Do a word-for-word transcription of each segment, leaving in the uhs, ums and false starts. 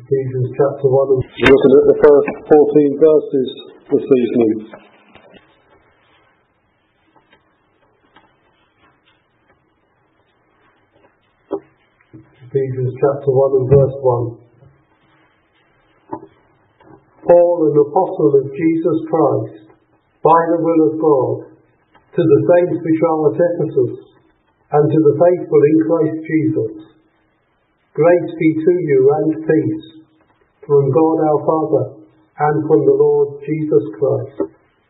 Ephesians chapter one. We're looking at the first fourteen verses this evening. Ephesians chapter one and verse one. Paul, an apostle of Jesus Christ, by the will of God, to the saints which are at Ephesus, and to the faithful in Christ Jesus, grace be to you and peace, from God our Father, and from the Lord Jesus Christ.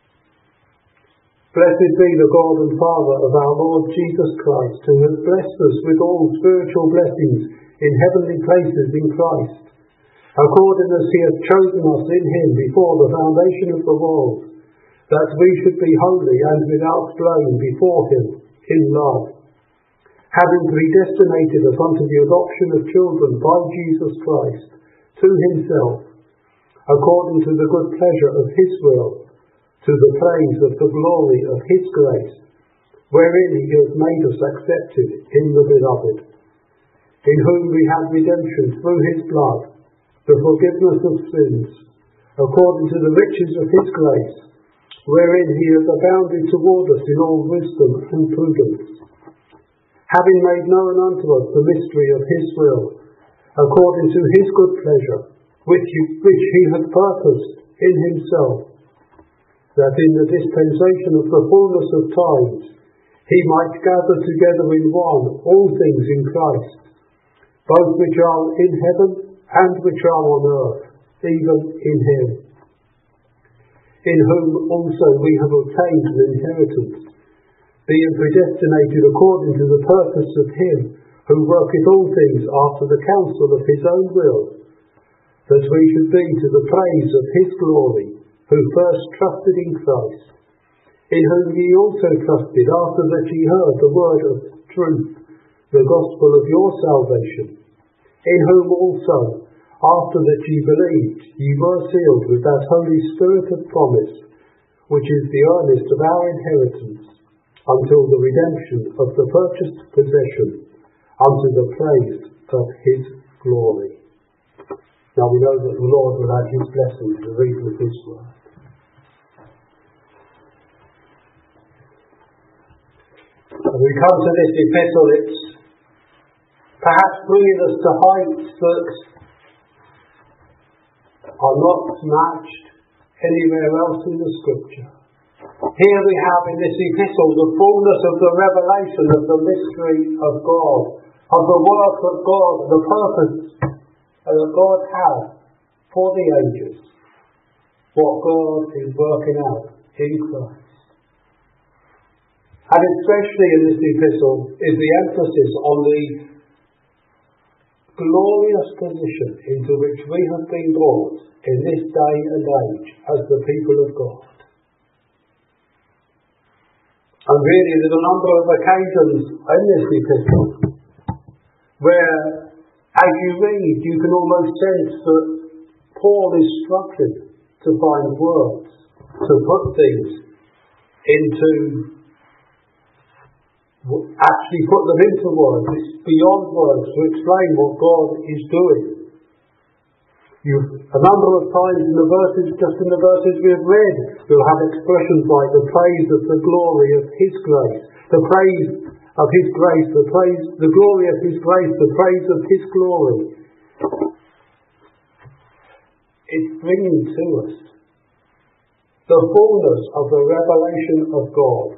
Blessed be the God and Father of our Lord Jesus Christ, who has blessed us with all spiritual blessings in heavenly places in Christ, according as he hath chosen us in him before the foundation of the world, that we should be holy and without blame before him in love, having predestinated us unto the adoption of children by Jesus Christ to himself, according to the good pleasure of his will, to the praise of the glory of his grace, wherein he hath made us accepted in the beloved, in whom we have redemption through his blood, the forgiveness of sins, according to the riches of his grace, wherein he hath abounded toward us in all wisdom and prudence, having made known unto us the mystery of his will, according to his good pleasure, which he, which he hath purposed in himself, that in the dispensation of the fullness of times he might gather together in one all things in Christ, both which are in heaven and which are on earth, even in him, in whom also we have obtained an inheritance, being predestinated according to the purpose of him who worketh all things after the counsel of his own will, that we should be to the praise of his glory, who first trusted in Christ, in whom ye also trusted after that ye heard the word of truth, the gospel of your salvation, in whom also, after that ye believed, ye were sealed with that Holy Spirit of promise, which is the earnest of our inheritance, until the redemption of the purchased possession, unto the praise of his glory. Now we know that the Lord will add his blessing to the reading of his word. As we come to this epistle, it's perhaps bringing us to heights that are not matched anywhere else in the Scripture. Here we have in this epistle the fullness of the revelation of the mystery of God, of the work of God, the purpose that God has for the ages, what God is working out in Christ. And especially in this epistle is the emphasis on the glorious position into which we have been brought in this day and age as the people of God. And really there's a number of occasions in this epistle where, as you read, you can almost sense that Paul is struggling to find words to put things into, actually put them into words. It's beyond words to explain what God is doing. You've, a number of times in the verses, just in the verses we have read, you'll have expressions like the praise of the glory of his grace, the praise of his grace, the praise, the glory of his grace, the praise of his glory. It's bringing to us the fullness of the revelation of God.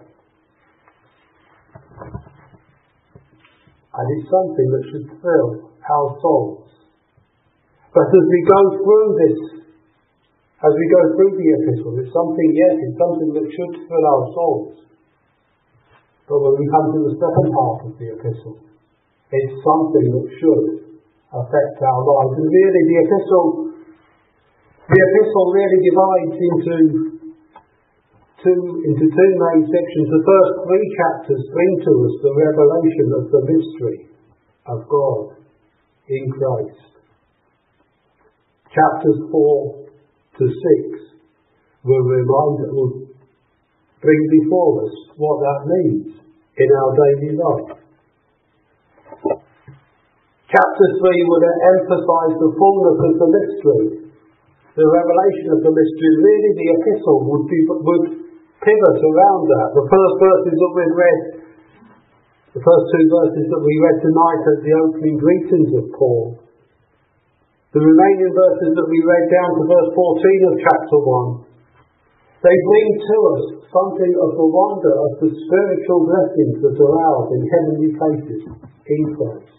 And it's something that should thrill our souls. But as we go through this, as we go through the epistle, it's something, yes, it's something that should thrill our souls. But when we come to the second half of the epistle, it's something that should affect our lives. And really the epistle, the epistle really divides into two, into two main sections. The first three chapters bring to us the revelation of the mystery of God in Christ. Chapters four to six will remind, will bring before us what that means in our daily life. Chapter three would emphasise the fullness of the mystery, the revelation of the mystery. Really, the epistle would, be, would pivot around that. The first verses that we've read, the first two verses that we read tonight as the opening greetings of Paul. The remaining verses that we read down to verse fourteen of chapter one, they bring to us something of the wonder of the spiritual blessings that are ours in heavenly places in Christ.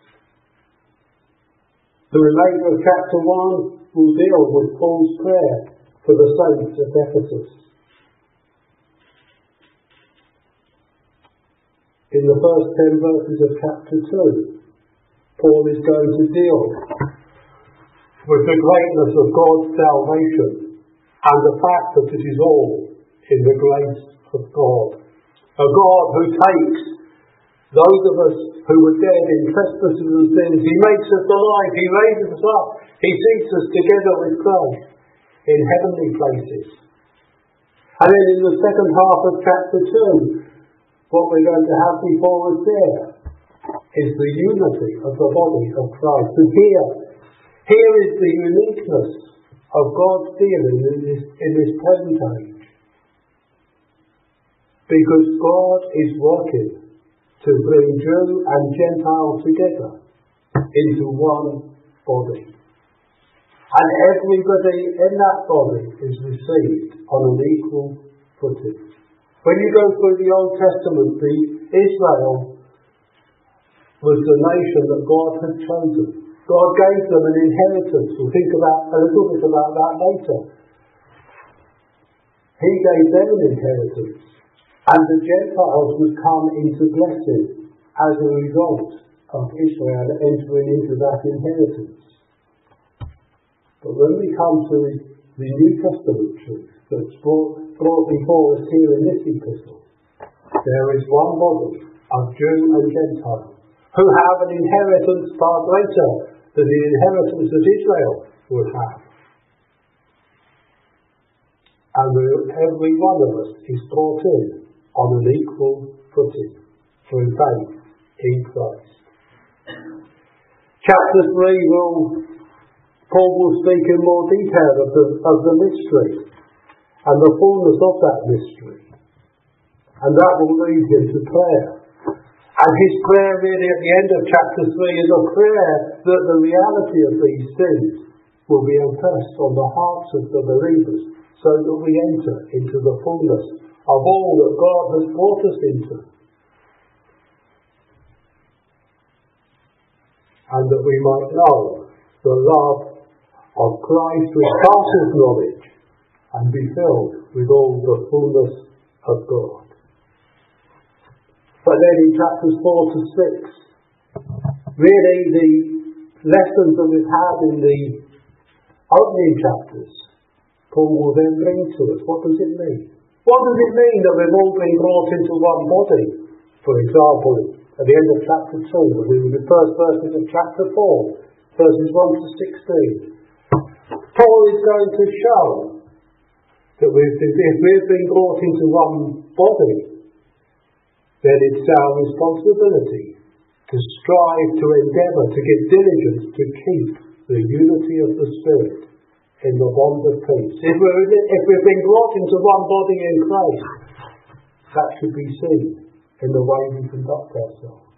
The remainder of chapter one will deal with Paul's prayer for the saints at Ephesus. In the first ten verses of chapter two, Paul is going to deal with the greatness of God's salvation and the fact that it is all in the grace of God. A God who takes those of us who were dead in trespasses and sins, He makes us alive, He raises us up, He seats us together with Christ in heavenly places. And then in the second half of chapter two, what we're going to have before us there is the unity of the body of Christ. And here, here is the uniqueness of God's dealing in this, in this present age. Because God is working to bring Jew and Gentile together into one body. And everybody in that body is received on an equal footing. When you go through the Old Testament, the Israel was the nation that God had chosen. God gave them an inheritance. We'll think about a little bit about that later. He gave them an inheritance. And the Gentiles would come into blessing as a result of Israel entering into that inheritance. But when we come to the New Testament truth that's brought, brought before us here in this epistle, there is one body of Jew and Gentile who have an inheritance far greater than the inheritance that Israel would have. And every one of us is brought in on an equal footing through faith in Christ. Chapter three will, Paul will speak in more detail of the, of the mystery and the fullness of that mystery. And that will lead him to prayer. And his prayer really at the end of chapter three is a prayer that the reality of these things will be impressed on the hearts of the believers so that we enter into the fullness of all that God has brought us into. And that we might know the love of Christ which passes knowledge and be filled with all the fullness of God. But then in chapters four to six, really the lessons that we've had in the opening chapters, Paul will then bring to us. What does it mean? What does it mean that we've all been brought into one body? For example, at the end of chapter two, we read the first verses of chapter four, verses one to sixteen. Paul is going to show that we've, if we've been brought into one body, then it's our responsibility to strive, to endeavour, to give diligence to keep the unity of the Spirit in the bond of peace. If, we're, if we've been brought into one body in Christ, that should be seen in the way we conduct ourselves.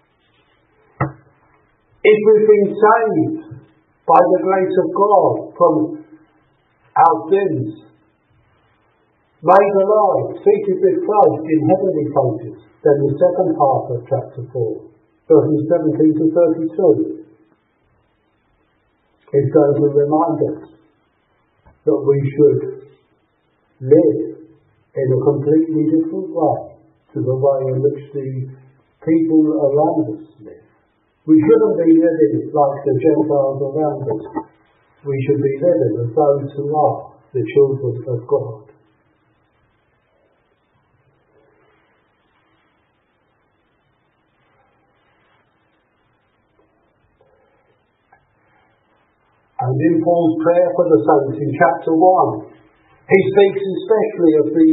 If we've been saved by the grace of God from our sins, made alive, seated with Christ in heavenly places, then the second half of chapter four, verses seventeen to thirty-two, is going to remind us that we should live in a completely different way to the way in which the people around us live. We shouldn't be living like the Gentiles around us. We should be living as those who are the children of God. And in Paul's prayer for the saints in chapter one, he speaks especially of the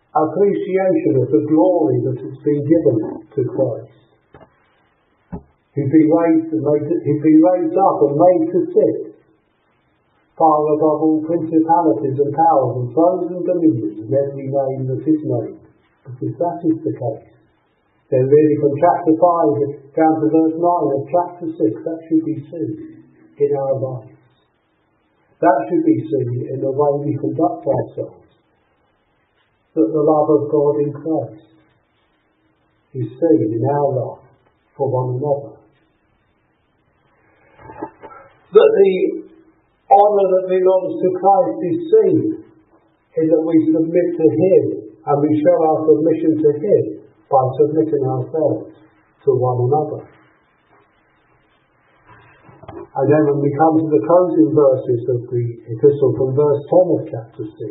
appreciation of the glory that has been given to Christ. He'd been raised and made to, he'd been raised up and made to sit far above all principalities and powers and thrones and dominions and every name that is named. But if that is the case, then really from chapter five down to verse nine of chapter six, that should be seen in our lives. That should be seen in the way we conduct ourselves. That the love of God in Christ is seen in our love for one another. That the honour that belongs to Christ is seen in that we submit to Him and we show our submission to Him by submitting ourselves to one another. And then when we come to the closing verses of the epistle from verse ten of chapter six,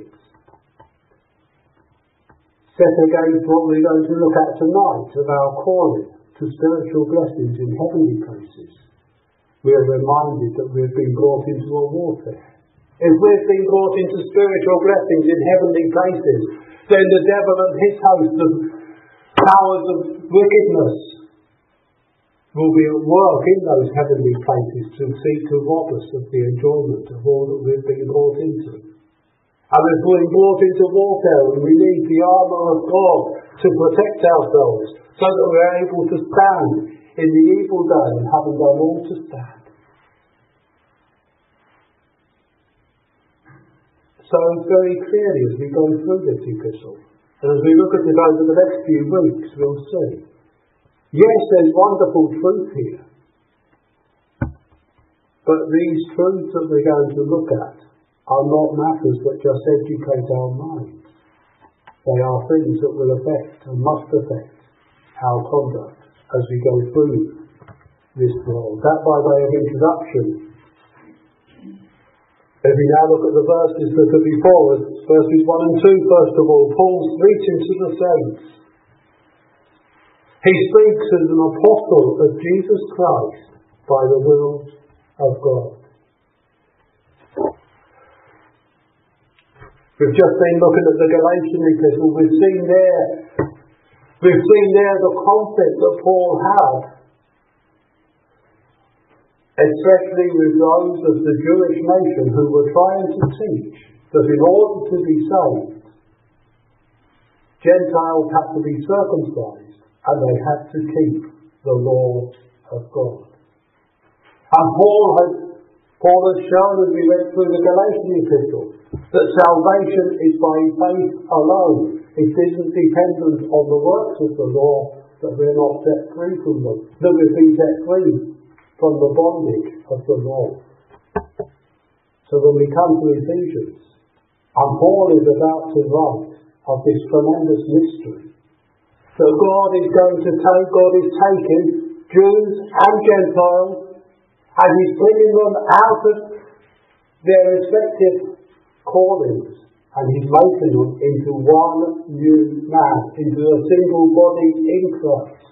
set against what we're going to look at tonight of our calling to spiritual blessings in heavenly places, we are reminded that we've been brought into a warfare. If we've been brought into spiritual blessings in heavenly places, then the devil and his host of powers of wickedness will be at work in those heavenly places to seek to rob us of the enjoyment of all that we've been brought into. And if we're brought into warfare, and we need the armour of God to protect ourselves so that we're able to stand in the evil day and having done all to stand. So very clearly as we go through this epistle, and as we look at it over the next few weeks, we'll see. Yes, there's wonderful truth here. But these truths that we're going to look at are not matters that just educate our minds. They are things that will affect and must affect our conduct as we go through this world. That by way of introduction. If we now look at the verses that are before us, verses one and two, first of all, Paul's greeting to the saints. He speaks as an apostle of Jesus Christ by the will of God. We've just been looking at the Galatian epistle. We've seen there, we've seen there the conflict that Paul had, especially with those of the Jewish nation who were trying to teach that in order to be saved, Gentiles had to be circumcised and they had to keep the law of God. And Paul had, Paul has shown as we went through the Galatian epistle that salvation is by faith alone. It isn't dependent on the works of the law that we're not set free from them, that we've been set free from the bondage of the law. So when we come to Ephesians, and Paul is about to write of this tremendous mystery, that God is going to take, God is taking Jews and Gentiles, and He's bringing them out of their respective callings, and He's making them into one new man, into a single body in Christ.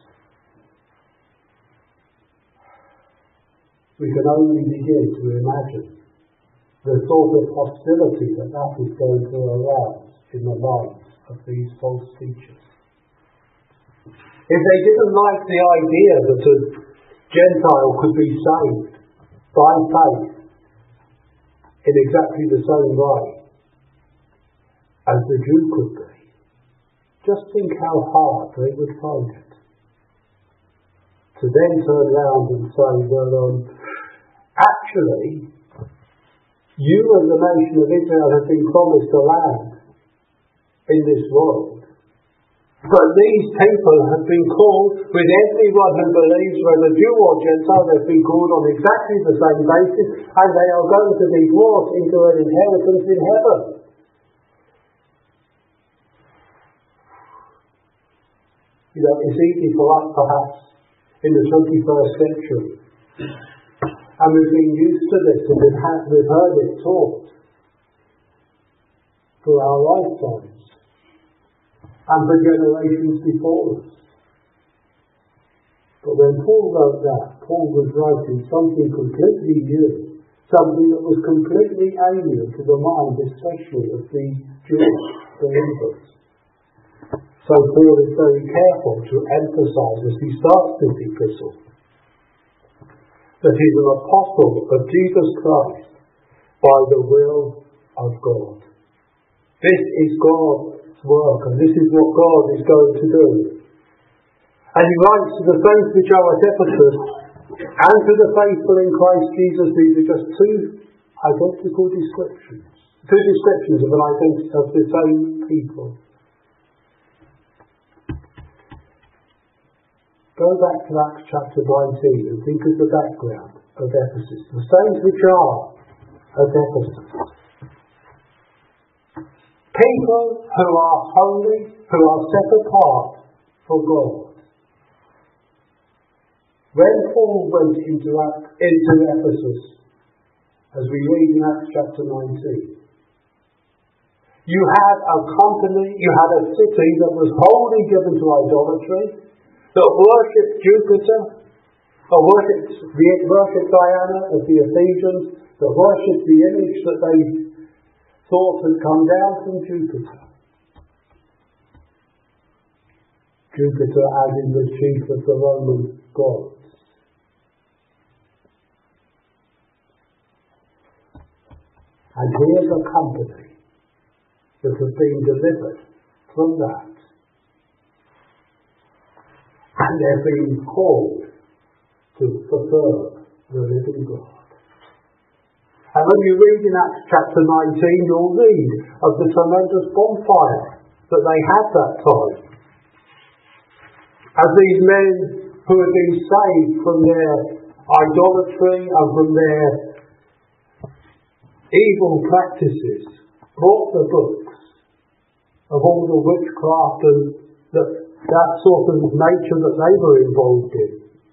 We can only begin to imagine the sort of hostility that that is going to arouse in the lives of these false teachers. If they didn't like the idea that a Gentile could be saved by faith in exactly the same way as the Jew could be, just think how hard they would find it to then turn round and say, well, um, actually, you as the nation of Israel have been promised a land in this world, but these people have been called, with everyone who believes, whether Jew or Gentile, they've been called on exactly the same basis, and they are going to be brought into an inheritance in heaven. You know, it's easy for us, perhaps, in the twenty-first century, and we've been used to this, and we've, had, we've heard it taught for our lifetimes and for generations before us. But when Paul wrote that, Paul was writing something completely new, something that was completely alien to the mind, especially of the Jewish believers. So Paul is very careful to emphasize as he starts this epistle that is an apostle of Jesus Christ by the will of God. This is God's work, and this is what God is going to do. And he writes to the saints which are at Ephesus, and to the faithful in Christ Jesus. These are just two identical descriptions, two descriptions of an identity of the same people. Go back to Acts chapter nineteen and think of the background of Ephesus. The saints which are at Ephesus. People who are holy, who are set apart for God. When Paul went into, into Ephesus, as we read in Acts chapter nineteen, you had a company, you had a city that was wholly given to idolatry, that worshipped Jupiter, or worshipped, worshipped Diana of the Ephesians, that worshipped the image that they thought had come down from Jupiter. Jupiter as in the chief of the Roman gods. And here's a company that has been delivered from that. And they're being called to fulfill the living God. And when you read in Acts chapter nineteen, you'll read of the tremendous bonfire that they had that time. As these men who had been saved from their idolatry and from their evil practices brought the books of all the witchcraft and that, that sort of nature that they were involved in.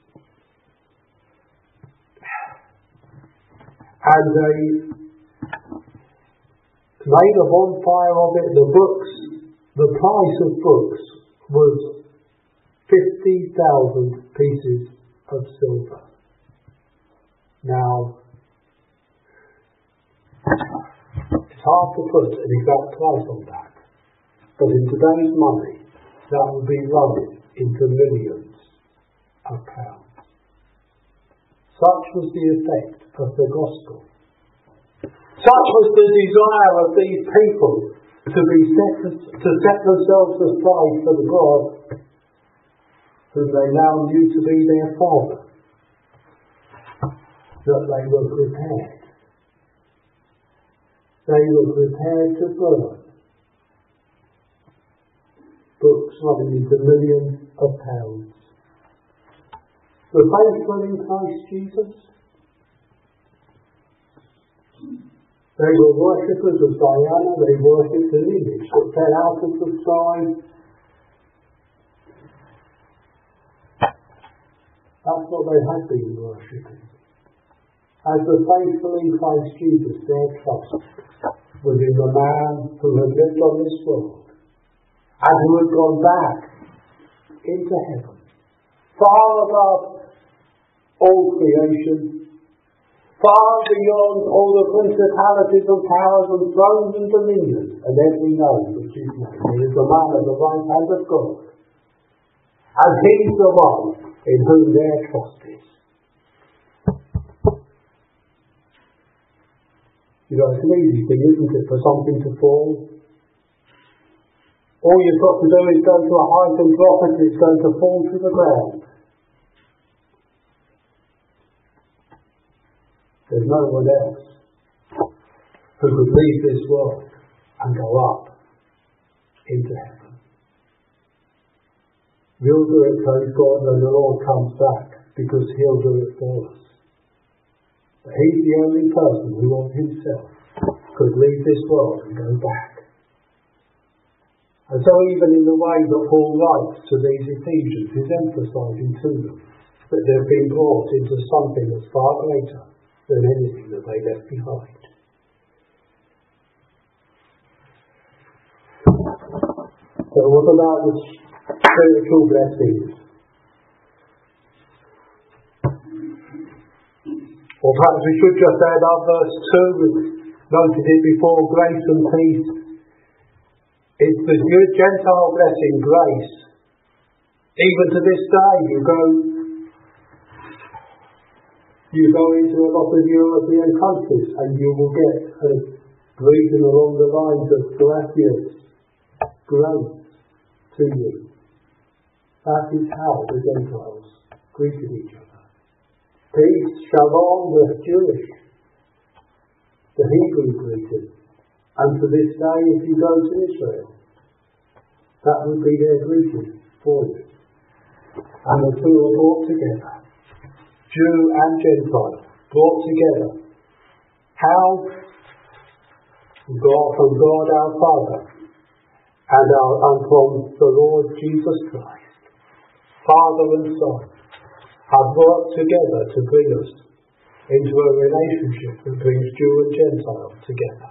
And they made a bonfire of it. The books, the price of books was fifty thousand pieces of silver. Now, it's hard to put an exact price on that, but in today's money, that would be running into millions of pounds. Such was the effect of the gospel. Such was the desire of these people to be set, to set themselves aside for the God whom they now knew to be their Father, that they were prepared. They were prepared to burn books running into millions of pounds. The faithful in Christ Jesus, they were worshippers of Diana, they worshipped an image that fell out of the sky. That's what they had been worshipping. As the faithful in Christ Jesus, their trust was in the man who had lived on this world and who had gone back into heaven, far above all creation, far beyond all the principalities and powers and thrones and dominions and every name which is named. He is the man at the right hand of God, and he's the one in whom their trust is. You know, it's an easy thing, isn't it, for something to fall? All you've got to do is go to a height and drop it, and it's going to fall to the ground. There's no one else who could leave this world and go up into heaven. We'll do it, praise God, when the Lord comes back, because He'll do it for us. But He's the only person who of Himself could leave this world and go back. And so even in the way that Paul writes to these Ephesians, he's emphasising to them that they've been brought into something that's far greater than anything that they left behind. So what about the spiritual blessings? Or perhaps we should just add our verse two, we've noted it before, grace and peace. It's the Gentile blessing, grace. Even to this day, you go You go into a lot of European countries and you will get a greeting along the lines of gracias, grace to you. That is how the Gentiles greeted each other. Peace, shalom, the Jewish, the Hebrew greeting. And to this day, if you go to Israel, that would be their greeting for you. And the two are brought together. Jew and Gentile, brought together. How? God, from God our Father, and, our, and from the Lord Jesus Christ, Father and Son, have worked together to bring us into a relationship that brings Jew and Gentile together.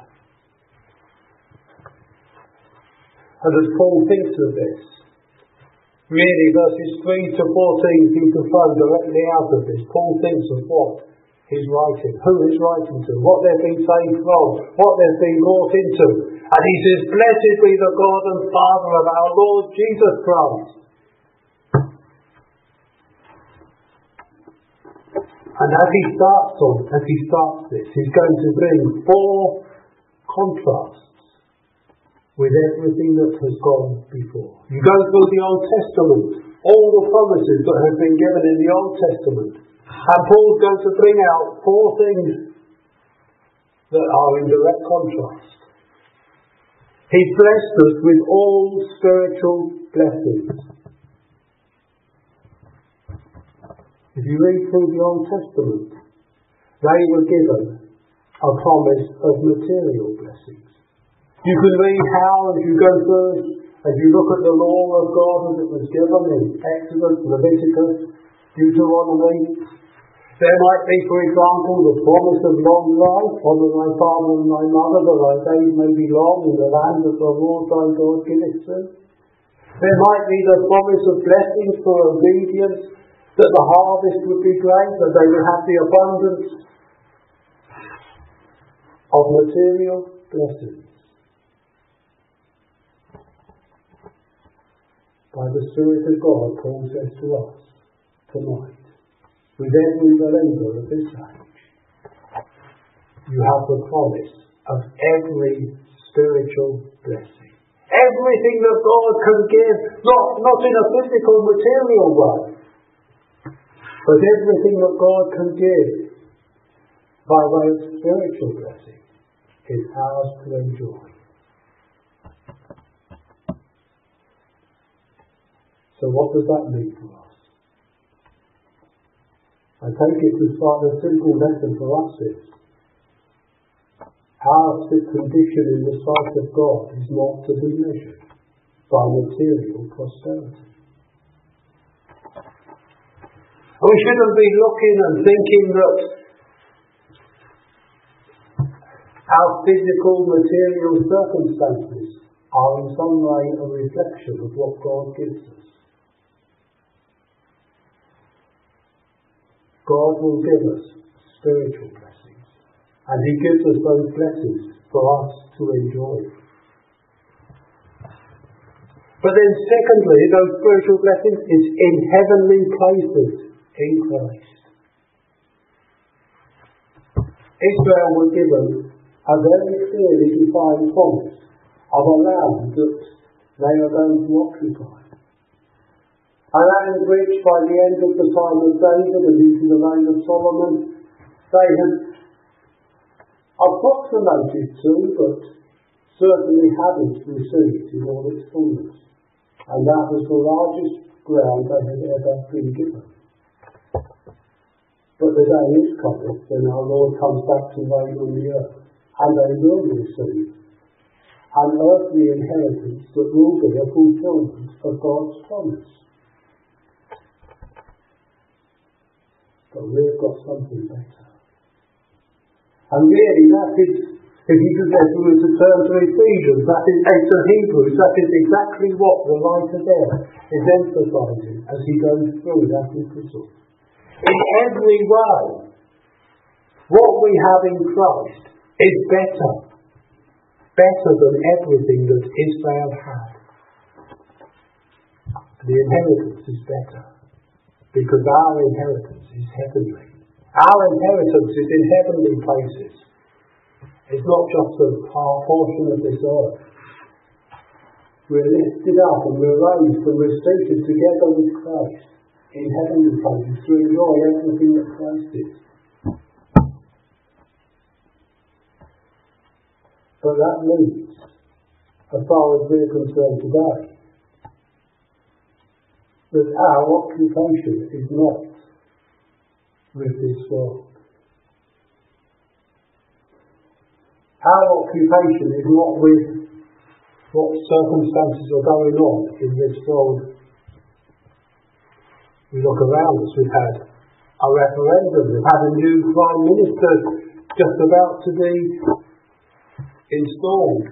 And as Paul thinks of this, really, verses three to fourteen seem to flow directly out of this. Paul thinks of what he's writing, who he's writing to, what they've been saved from, what they've been brought into. And he says, "Blessed be the God and Father of our Lord Jesus Christ." And as he starts on, as he starts this, he's going to bring four contrasts with everything that has gone before. You go through the Old Testament, all the promises that have been given in the Old Testament, and Paul's going to bring out four things that are in direct contrast. He's blessed us with all spiritual blessings. If you read through the Old Testament, they were given a promise of material blessings. You can read how, as you go through, as you look at the law of God as it was given in Exodus, Leviticus, Deuteronomy, there might be, for example, the promise of long life. Honour thy father and thy mother, that thy days may be long in the land that the Lord thy God giveth to. There might be the promise of blessings for obedience, that the harvest would be great, that they would have the abundance of material blessings. By the Spirit of God, Paul says to us tonight, with every believer of this age, you have the promise of every spiritual blessing. Everything that God can give, not, not in a physical, material way, but everything that God can give by way of spiritual blessing is ours to enjoy. So what does that mean for us? I take it to start a simple lesson for us is, our condition in the sight of God is not to be measured by material prosperity. We shouldn't be looking and thinking that our physical, material circumstances are in some way a reflection of what God gives us. God will give us spiritual blessings, and He gives us those blessings for us to enjoy. But then secondly, those spiritual blessings is in heavenly places in Christ. Israel was given a very clearly defined promise of a land that they are going to occupy. A land which, by the end of the time of David and into the reign of Solomon, they had approximated to, but certainly hadn't received in all its fullness. And that was the largest ground they had ever been given. But the day is coming when our Lord comes back to reign on the earth, and they will receive an earthly inheritance that will be a fulfillment of God's promise. But we've got something better. And really that is, if you could get to turn to Ephesians, that is, and to Hebrews, that is exactly what the writer there is emphasising as he goes through that epistle. In every way, what we have in Christ is better. Better than everything that Israel had. The inheritance is better. Because our inheritance is heavenly. Our inheritance is in heavenly places. It's not just a portion of this earth. We're lifted up and we're raised and we're seated together with Christ in heavenly places to enjoy everything that Christ is. But that means, as far as we're concerned today, that our occupation is not with this world. Our occupation is not with what circumstances are going on in this world. We look around us, we've had a referendum, we've had a new Prime Minister just about to be installed.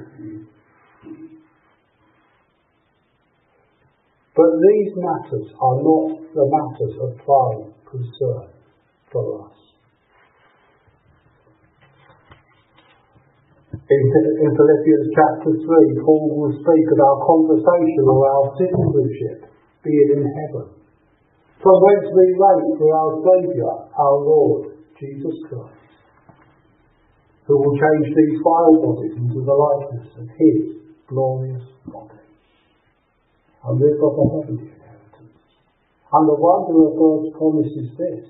But these matters are not the matters of prime concern for us. In, in Philippians chapter three, Paul will speak of our conversation or our citizenship being in heaven, from whence we wait for our Saviour, our Lord, Jesus Christ, who will change these vile bodies into the likeness of His glorious body. And we've got a heavenly inheritance. And the wonder of God's promise is this: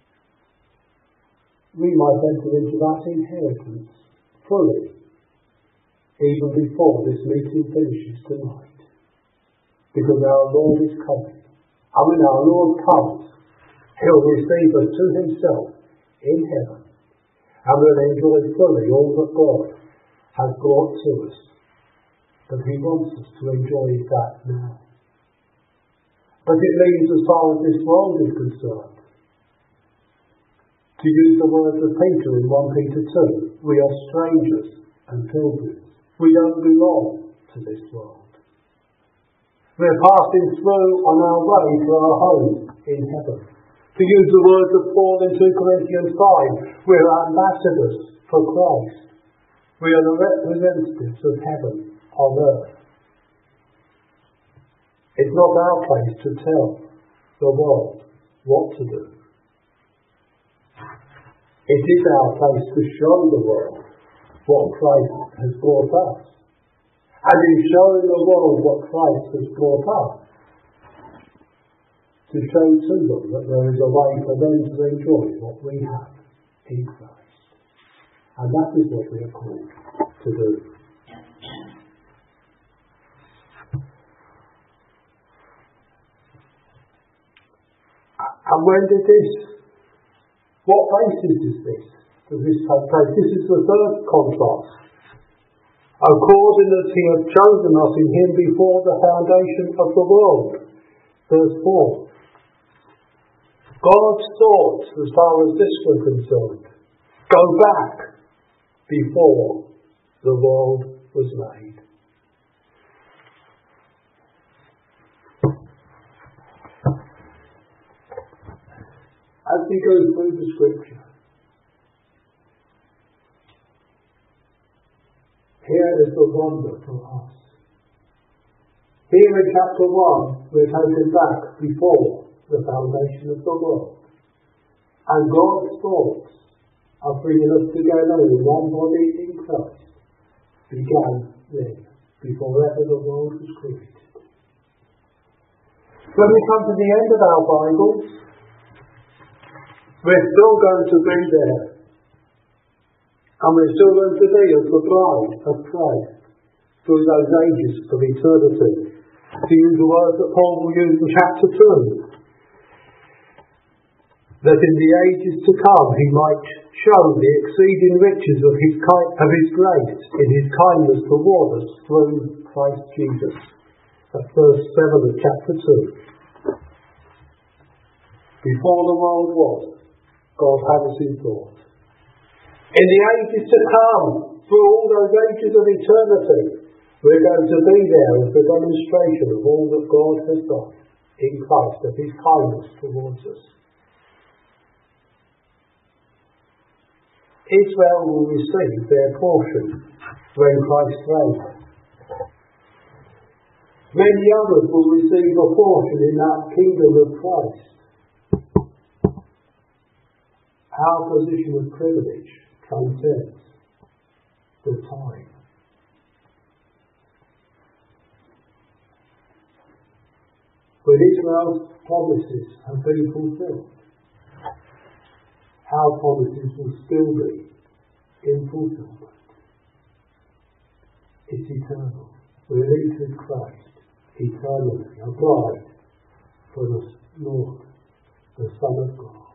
we might enter into that inheritance fully, even before this meeting finishes tonight. Because our Lord is coming. And when our Lord comes, He'll receive us to Himself in heaven. And we'll enjoy fully all that God has brought to us. But He wants us to enjoy that now. But it leaves, as far as this world is concerned, to use the words of Peter in First Peter two, we are strangers and pilgrims. We don't belong to this world. We're passing through on our way to our home in heaven. To use the words of Paul in two Corinthians five, we're ambassadors for Christ. We are the representatives of heaven on earth. It's not our place to tell the world what to do. It is our place to show the world what Christ has brought us. And in showing the world what Christ has brought us, to show to them that there is a way for them to enjoy what we have in Christ. And that is what we are called to do. And when did this, what basis is this? Does this take place? This is the third contrast. According as He hath chosen us in Him before the foundation of the world. Verse four. God's thoughts, as far as this were concerned, go back before the world was made. As we go through the scripture, here is the wonder for us. Here in chapter one, we're taken back before the foundation of the world. And God's thoughts of bringing us together in one body in Christ began then, before ever the world was created. When we come to the end of our Bibles, we're still going to be there. And we're still going to be as the bride of Christ through those ages of eternity. To use the words that Paul will use in chapter two. That in the ages to come He might show the exceeding riches of His, ki- of his grace in His kindness toward us through Christ Jesus. That's verse seven of chapter two. Before the world was, God had us in thought. In the ages to come, through all those ages of eternity, we're going to be there as a demonstration of all that God has done in Christ, of His kindness towards us. Israel will receive their portion when Christ reigns. Many others will receive a portion in that kingdom of Christ. Our position of privilege transcends the time. When Israel's promises have been fulfilled, our promises will still be in fulfillment. It's eternal. We're linked with Christ eternally, a bride for the Lord, the Son of God.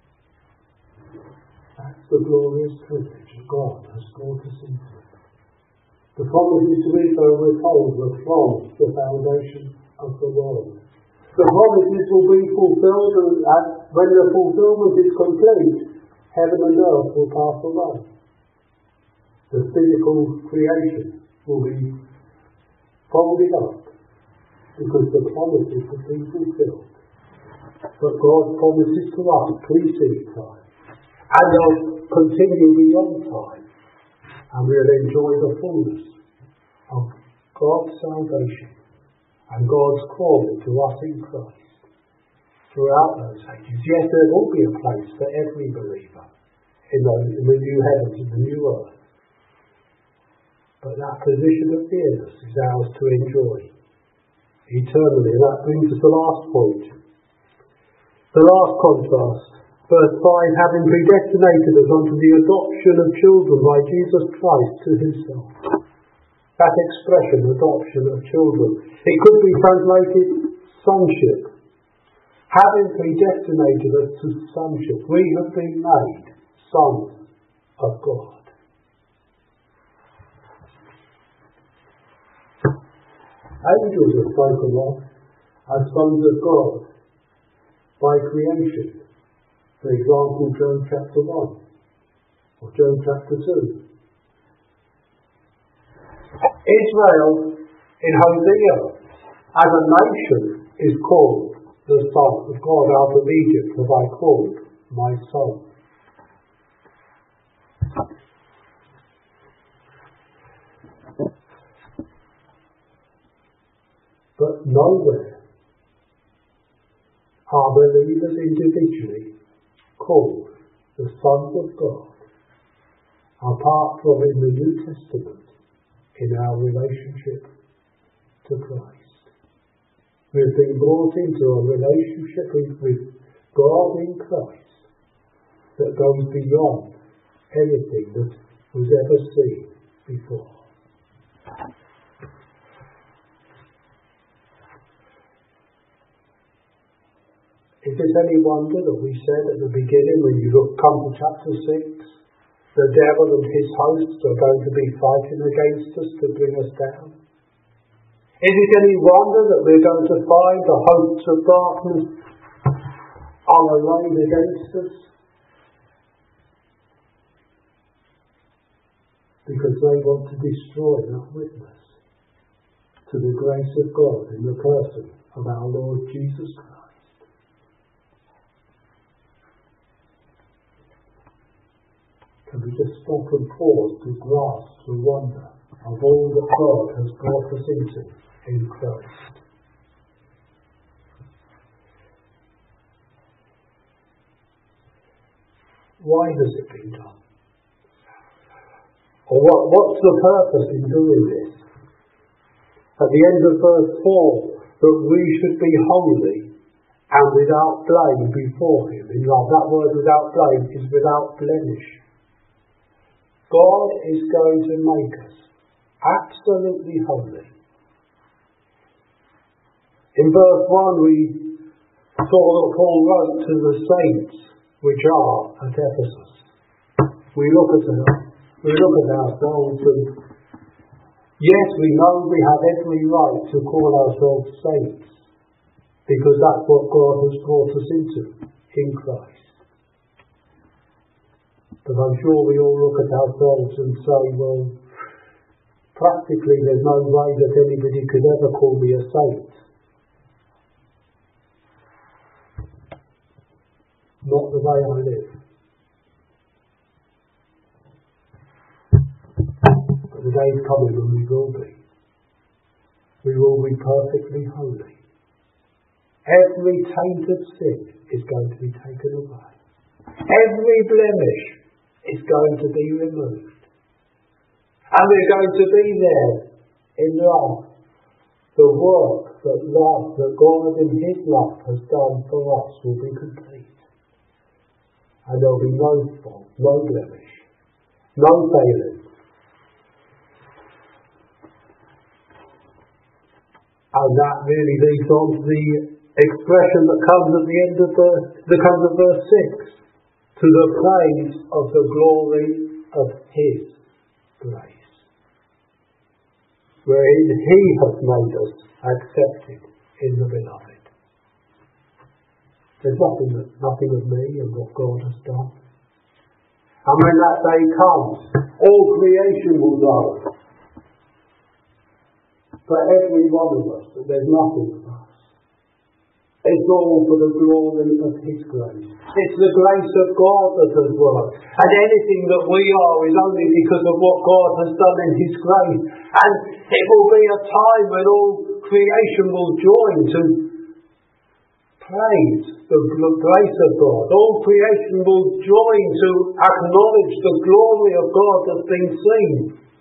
That's the glorious privilege that God has brought us into. The promises to Israel, we're told, were from the foundation of the world. The promises will be fulfilled, and when the fulfillment is complete, heaven and earth will pass away. The physical creation will be folded up because the promises have been fulfilled. But God's promises to us precede time, and they'll continue beyond time, and we'll enjoy the fullness of God's salvation and God's calling to us in Christ throughout those ages. Yes, there will be a place for every believer in the, in the new heavens and the new earth. But that position of nearness is ours to enjoy eternally. And that brings us to the last point. The last contrast. Verse five, having predestinated us unto the adoption of children by Jesus Christ to himself. That expression, adoption of children, it could be translated sonship. Having predestinated us to sonship, we have been made sons of God. Angels are spoken of as sons of God by creation. For example, Job chapter one or Job chapter two. Israel in Hosea as a nation is called the Son of God. Out of Egypt have I called my son. But nowhere are believers individually called the sons of God apart from in the New Testament in our relationship to Christ. We've been brought into a relationship with God in Christ that goes beyond anything that was ever seen before. Is it any wonder that we said at the beginning, when you look, come to chapter six, the devil and his hosts are going to be fighting against us to bring us down? Is it any wonder that we're going to find the hosts of darkness are arrayed against us? Because they want to destroy that witness to the grace of God in the person of our Lord Jesus Christ. Can we just stop and pause to grasp the wonder of all that God has brought us into in Christ? Why has it been done? Or what, what's the purpose in doing this? At the end of verse four, that we should be holy and without blame before him. In love, that word without blame is without blemish. God is going to make us absolutely holy. In verse one we saw that Paul wrote to the saints which are at Ephesus. We look at them, we look at ourselves, and yes, we know we have every right to call ourselves saints, because that's what God has brought us into in Christ. But I'm sure we all look at ourselves and say, well, practically there's no way that anybody could ever call me a saint. Not the way I live. But the day's coming when we will be. We will be perfectly holy. Every taint of sin is going to be taken away. Every blemish is going to be removed. And we're going to be there in love. The work that love, that God in His love has done for us will be complete. And there'll be no fault, no blemish, no failing. And that really leads on to the expression that comes at the end of the, that comes at verse six. To the praise of the glory of His grace, wherein He hath made us accepted in the Beloved. There's nothing, nothing of me and what God has done. And when that day comes, all creation will know, for every one of us, that there's nothing of us. It's all for the glory of His grace. It's the grace of God that has worked. And anything that we are is only because of what God has done in His grace. And it will be a time when all creation will join to praise the grace of God. All creation will join to acknowledge the glory of God that's been seen.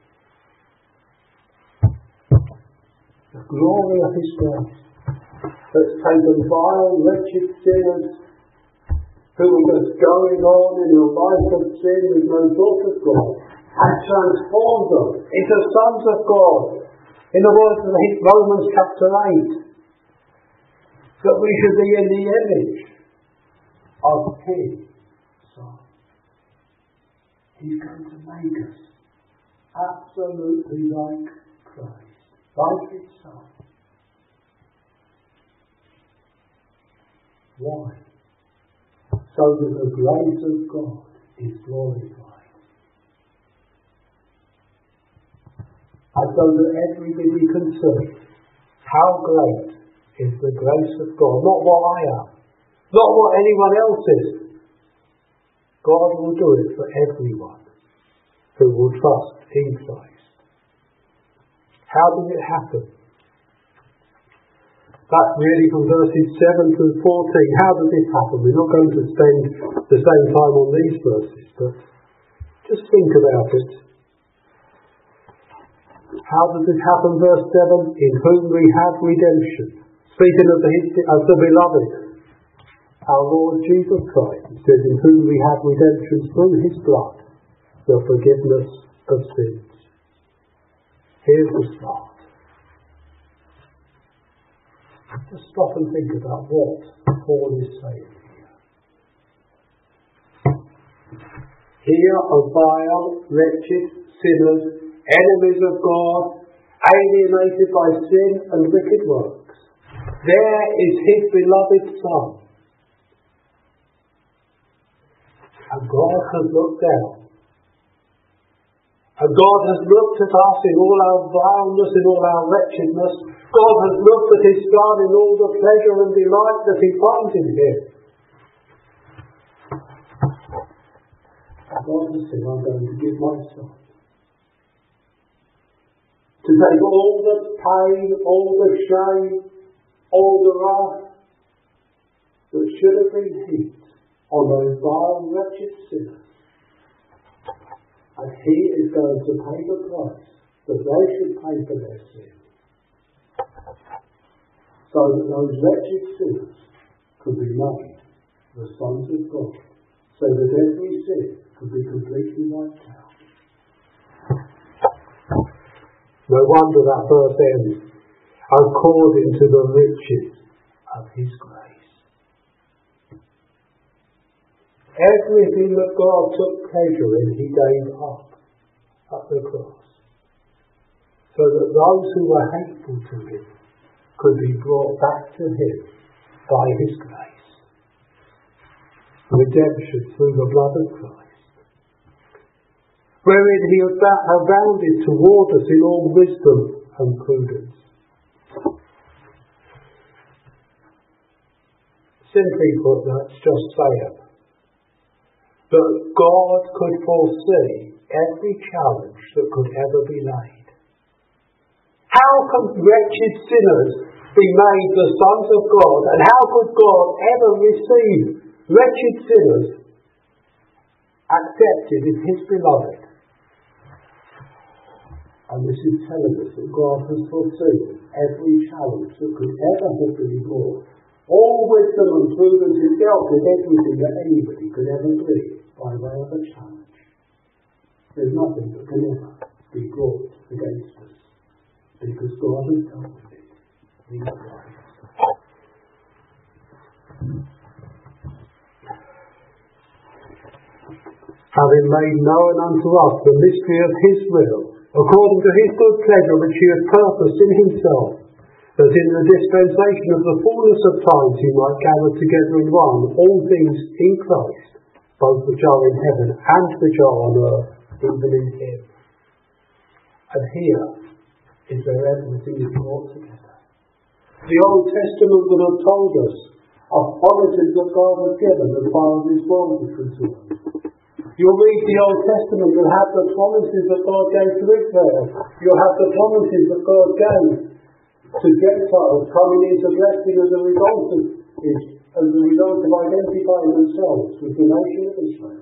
The glory of His grace that's taken vile, wretched sinners who were just going on in a life of sin with no thought of God and transformed them into sons of God. In the words of Romans chapter eight, that we should be in the image of His Son. He's going to make us absolutely like Christ, like His Son. Why? So that the grace of God is glorified. And so that everybody can see how great is the grace of God. Not what I am. Not what anyone else is. God will do it for everyone who will trust in Christ. How does it happen? That's really from verses seven to fourteen. How does this happen? We're not going to spend the same time on these verses, but just think about it. How does this happen? Verse seven, in whom we have redemption. Speaking of the, of the Beloved, our Lord Jesus Christ, it says, in whom we have redemption through His blood, the forgiveness of sins. Here's the start. Just stop and think about what Paul is saying here. Here are vile, wretched sinners, enemies of God, alienated by sin and wicked works. There is His beloved Son. And God has looked down. And God has looked at us in all our vileness, in all our wretchedness. God has looked at His Son in all the pleasure and delight that He finds in Him. And God has said, I'm going to give my Son to take all the pain, all the shame, all the wrath that should have been heaped on those vile, wretched sinners. And He is going to pay the price that they should pay for their sin, so that those wretched sinners could be made the sons of God, so that every sin could be completely wiped out. No wonder that verse ends, according to the riches of His grace. Everything that God took pleasure in, He gave up at the cross, so that those who were hateful to Him could be brought back to Him by His grace. Redemption through the blood of Christ, wherein He abounded toward us in all wisdom and prudence. Simply put, that's just saying that God could foresee every challenge that could ever be laid. How can wretched sinners be made the sons of God, and how could God ever receive wretched sinners accepted as his beloved. And this is telling us that God has foreseen every challenge that could ever have been brought. All wisdom and prudence is dealt with everything that anybody could ever be by way of a challenge. There's nothing that can ever be brought against us, because God has dealt with it in Christ. Having made known unto us the mystery of his will, according to his good pleasure which he hath purposed in himself, that in the dispensation of the fullness of times he might gather together in one all things in Christ, both which are in heaven and which are on earth, even in him. And here is where everything is brought together. The Old Testament would have told us of promises that God has given as far as his world is concerned. You'll read the Old Testament, you'll have the promises that God gave to Israel. You'll have the promises that God gave to Gentiles coming into blessing as a result of it, as a result of identifying themselves with the nation of Israel.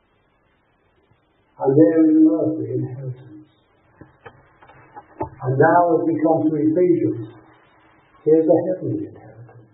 And there is an earthly inheritance. And now as we come to Ephesians, here's a heavenly inheritance.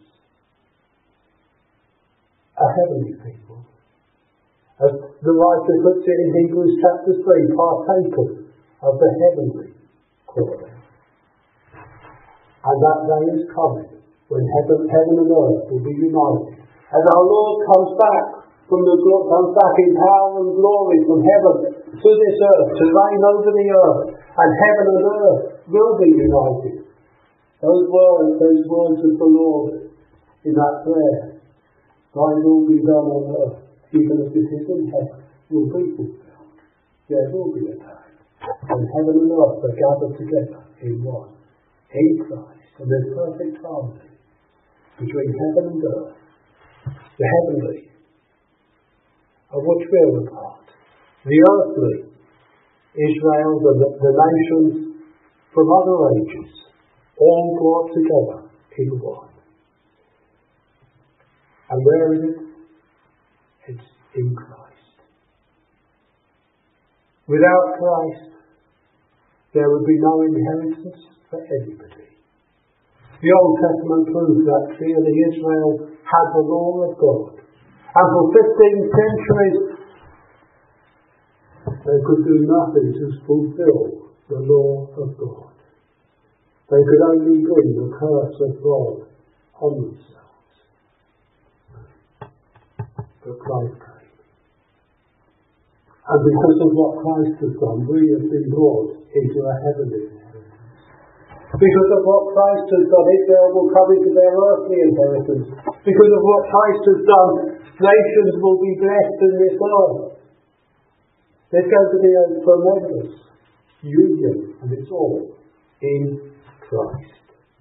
A heavenly people. As the writer puts it in Hebrews chapter three, partakers of the heavenly calling. And that day is coming when heaven, heaven and earth will be united. As our Lord comes back from the comes back in power and glory from heaven to this earth to reign over the earth, and heaven and earth will be united. Those words, those words of the Lord in that prayer, thy will be done on earth, even as it is in heaven, will be fulfilled. There will be a day when heaven and earth are gathered together in one, in Christ, and there's perfect harmony between heaven and earth, the heavenly, of which we're a part, the earthly, Israel, the, the nations from other ages, all brought together in one. And where is it? It's in Christ. Without Christ, there would be no inheritance for anybody. The Old Testament proves that clearly. Israel had the law of God. And for fifteen centuries, they could do nothing to fulfill the law of God. They could only bring the curse of God on themselves. But Christ came. And because of what Christ has done, we have been brought into a heavenly inheritance. Because of what Christ has done, Israel will come into their earthly inheritance. Because of what Christ has done, nations will be blessed in this earth. There's going to be a tremendous union, and it's all in Christ.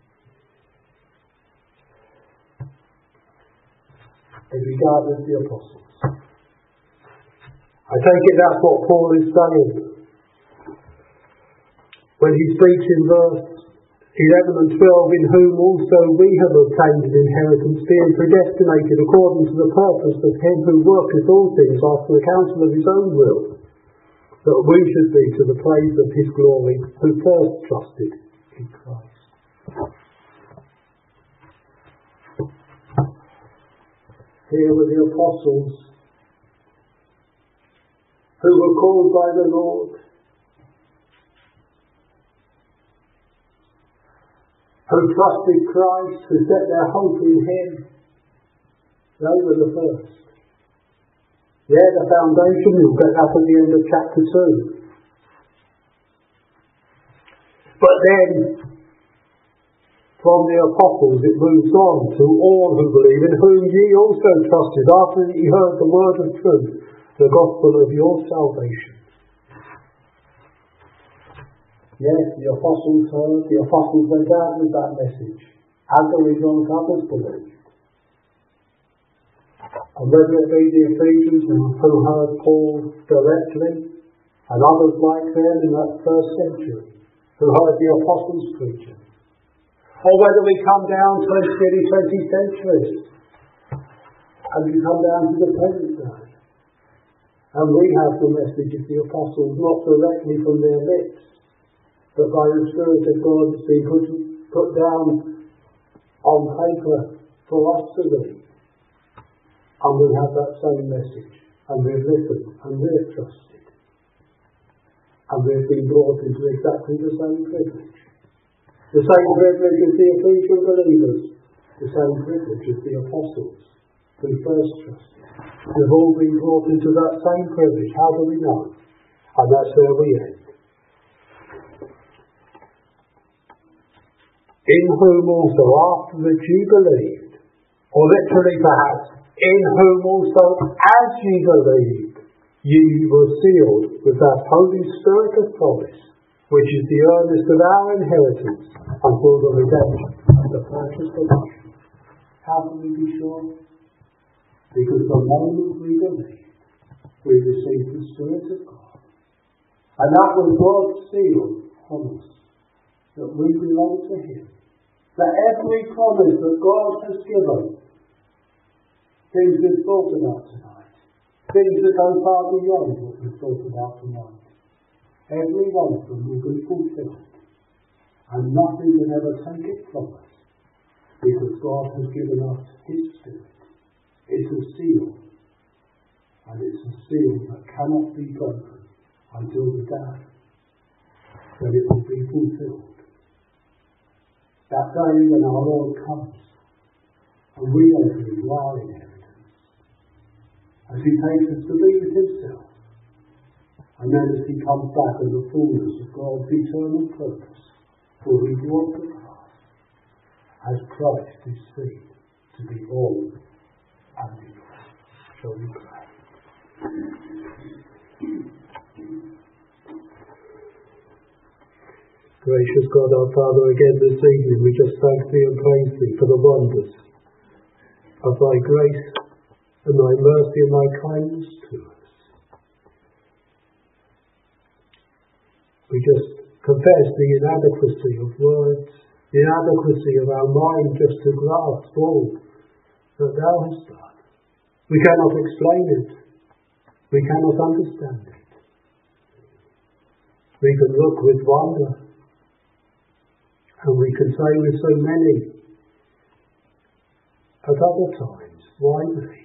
As regards the apostles, I take it that's what Paul is saying when he speaks in verse eleven and twelve, in whom also we have obtained an inheritance, being predestinated according to the purpose of him who worketh all things after the counsel of his own will, that we should be to the praise of his glory, who first trusted in Christ. Here were the apostles who were called by the Lord, who trusted Christ, who set their hope in him. They were the first. They're the foundation. You'll get that at the end of chapter two. But then, from the apostles it moves on to all who believe, in whom ye also trusted, after that ye heard the word of truth, the gospel of your salvation. Yes, the apostles heard, the apostles went out with that message. As a result, others believed. And whether it be the Ephesians who heard Paul directly, and others like them in that first century, who heard the apostles preaching, or whether we come down twenty, twenty centuries, and we come down to the present day, And we have the message of the apostles, not directly from their lips, but by the Spirit of God that's been put, put down on paper for us to read. And we have that same message, and we've listened, and we've trusted. And we've been brought into exactly the same privilege. The same privilege as the Ephesian believers, the same privilege as the apostles who first trusted. We've all been brought into that same privilege. How do we know? And that's where we end. In whom also, after that you believed, or literally perhaps, in whom also, as you believed, you were sealed with that Holy Spirit of promise, which is the earnest of our inheritance until the redemption of the purchase of life. How can we be sure? Because the moment we believed, we received the Spirit of God. And that was God's seal on us, that we belong to Him. That every promise that God has given, things we've thought about tonight, things that go far beyond what we've thought about tonight, every one of them will be fulfilled. And nothing can ever take it from us, because God has given us His Spirit. It's a seal, and it's a seal that cannot be broken until the day that it will be fulfilled. That day when our Lord comes, and we enter into our inheritance, as He takes us to be with Himself, and then as He comes back in the fullness of God's eternal purpose, for He brought the past, as Christ is seen to be all and in all. Shall we pray? Gracious God, our Father, again this evening we just thank Thee and praise Thee for the wonders of Thy grace and Thy mercy and Thy kindness to us. We just confess the inadequacy of words, the inadequacy of our mind just to grasp all that Thou hast done. We cannot explain it. We cannot understand it. We can look with wonder, and we can say with so many at other times, why me?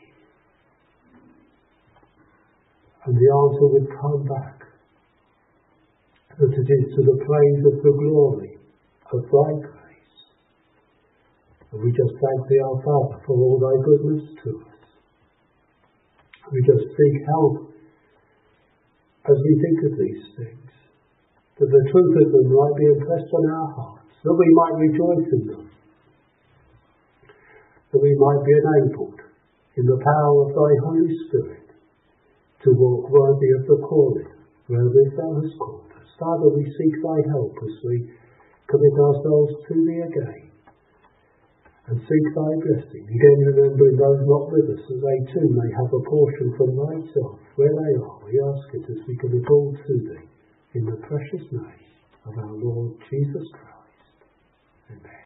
And the answer would come back that it is to the praise of the glory of Thy grace. And we just thank Thee, our Father, for all Thy goodness to us. We just seek help as we think of these things, that the truth of them might be impressed on our hearts, that we might rejoice in them, that we might be enabled in the power of Thy Holy Spirit to walk worthy of the calling wherewith Thou hast called us. Father, we seek Thy help as we commit ourselves to Thee again and seek Thy blessing. Again, remembering those not with us, that they too may have a portion from Thyself where they are. We ask it as we commit all to Thee in the precious name of our Lord Jesus Christ. Amen.